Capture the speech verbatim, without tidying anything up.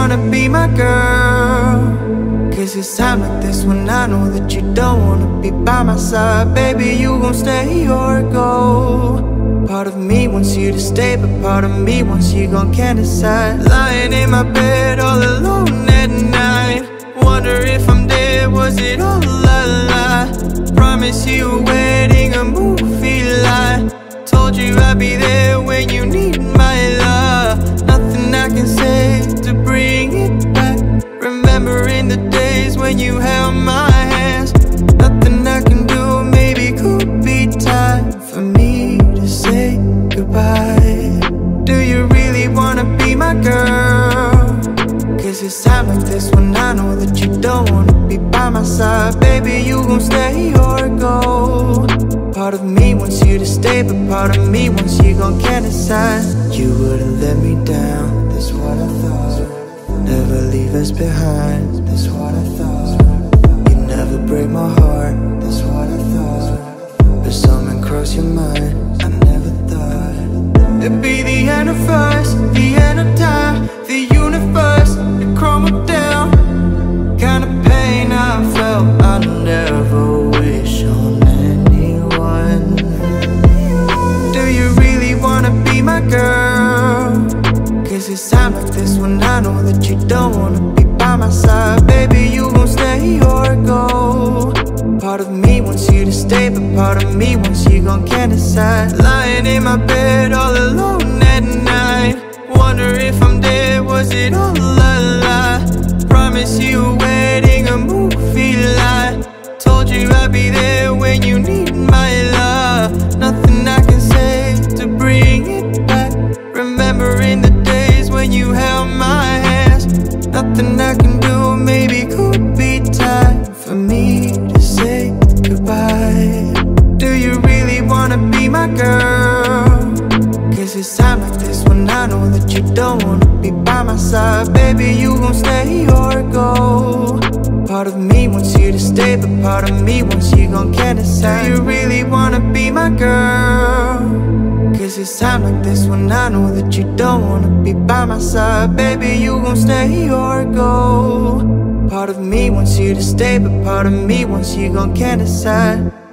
wanna be my girl? Cause it's time like this when I know that you don't wanna be by my side. Baby, you gon' stay or go. Part of me wants you to stay, but part of me wants you gone, can't decide. Lying in my bed all alone at night, wonder if I'm dead, was it all a lie? Promise you a wedding, a movie lie. Told you I'd be there when you need my love. Nothing I can say to bring it back. Remembering the days when you held my hands. Nothing I can do, maybe could be time for me to say goodbye. Do you really wanna be my girl? Cause it's time like this when I know that you don't wanna be by my side. Baby, you gon' stay or go. Part of me wants you to stay, but part of me wants you gone, can't decide. You wouldn't let me down, that's what I thought. Never leave us behind, that's what I thought. You never break my heart, that's what I thought. But something crossed your mind, I never thought it'd be the end of us, the end of time. The universe, it crumbled down. Kind of pain I felt, I never wish on anyone. Do you really wanna be my girl? Cause it's time like this when I know that you don't wanna be by my side. Baby, you gon' stay or go. Part of me wants you to stay, but part of me wants you gone, can't decide. Lying in my bed all alone at night, wonder if I'm dead, was it all a lie? Promise you a wedding, a movie lie. Told you I'd be there when you need my love. Nothing I can say to bring it back. Remembering the days when you held my hands. Nothing I can do, maybe could be time for me to say goodbye. Do you really wanna be my girl? Cause it's time like this when I know that you don't wanna be by my side. Baby, you gon' stay or go. Part of me wants you to stay, but part of me wants you gone, can't decide. Do you really wanna be my girl? Cause it's time like this when I know that you don't wanna be by my side. Baby, you gon' stay or go. Part of me wants you to stay, but part of me wants you gone, can't decide.